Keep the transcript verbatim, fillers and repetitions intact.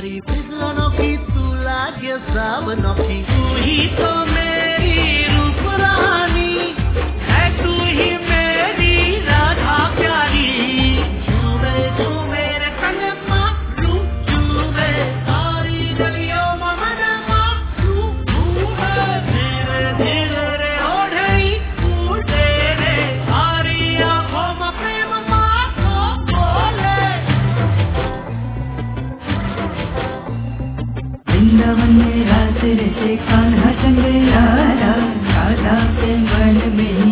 कोई फिजलों की तू लागे सावनों की, तू ही तो मेरी रूप रानी है, तू ही मेरी राधा प्यारी। चूमे चूमे रे कनमा लू चूमे सारी गलियों में मनमा लू चूमे, धीरे धीरे रे ओढ़नी फूटे रे सारी आँखों में प्रेम माँ को बोले। वृंदावन में रात रचे कान्हा संग यारा, राधा के मन में